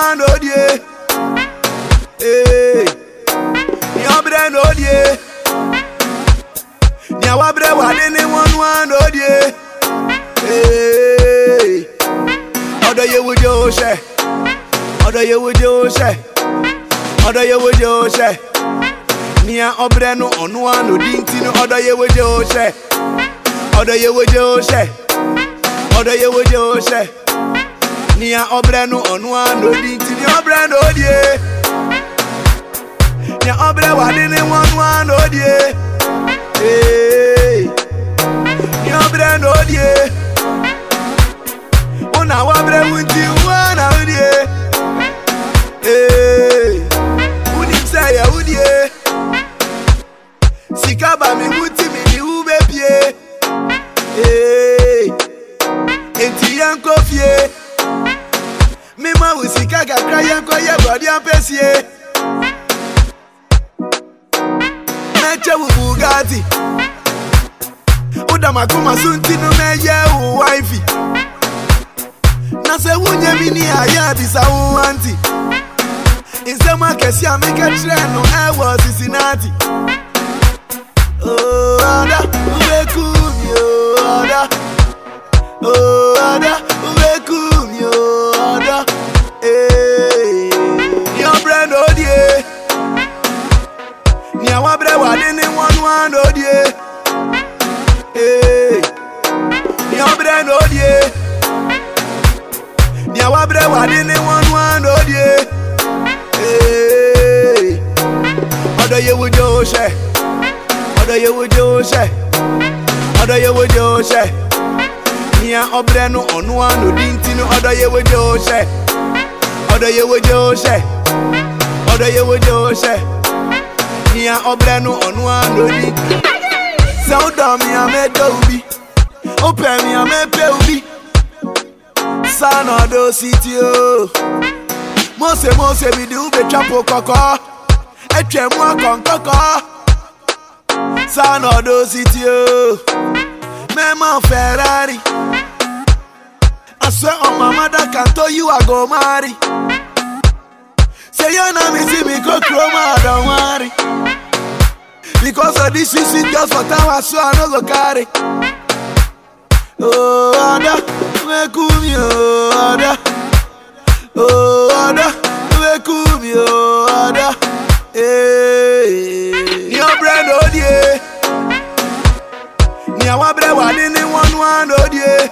one odie. Ni obre no odie. Ni awabre wade ni one odie. Odo ye wo jo she. Odo ye wo jo she. Odo ye wo jo she. Nia obre no onu anu dinti no odo ye wo jo she. Odo ye wo jo she. Odo ye wo jo she. Nia obre no onu anu dinti ni obre no die. Nia obre wade ni one odie. Ni obre no die. Una wabre wunti one odie. Unim say ya udie. Sikaba mi wuti mi ni ube pie. Enti yanko fie. Mi ma wusika kakra yanko ye body ampesie. Meche wu Bugatti. Uda makuma sunti no meye wu wifey. Na se wunye mi ni aya bisa wu anti. Insema kesi ameke treno ewo Cincinnati. Oh, Ada, ubekumyo, Ada. Oh, Ada, ubekumyo, Ada. Ni obre no die. Ni awabre wade ni one odie. Ni obre no die. Ni awabre wade ni one odie. Odo ye wo jo she. Odo ye wo jo she. Odo ye wo jo she. Nia obre no onu anu dinti no odo ye wo jo she. Odo ye wo jo she. Odo ye wo jo she. Nia obre no onu anu dinti. Se odo mi amedo ubi. Ope mi amepe ubi. San odo city o. Mose bi di ube chapo koko. Etwe mu akonkoko. San odo city o. Mema Ferrari. I swear on my mother can tell you I go marry. Say you na me see me go chroma, don't worry. Because of this you see just for time I swear I no go carry. Oh Ada, we kumi oh Ada. Oh Ada, we kumi oh Ada. Ni obre no die. Ni awabre wade ni one odie.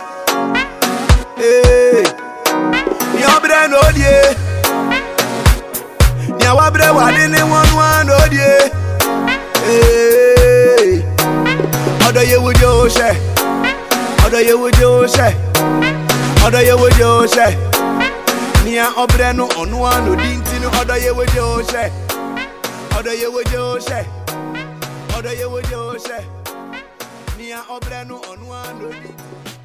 Ni obre no die. Ni awabre wade ni one odie. Odo ye wo jo she. Odo ye wo jo she. Odo ye wo jo she. Nia obre no onu anu dinti no odo ye wo jo she. Odo ye wo jo she. Odo ye wo jo she. Nia obre no onu anu dinti.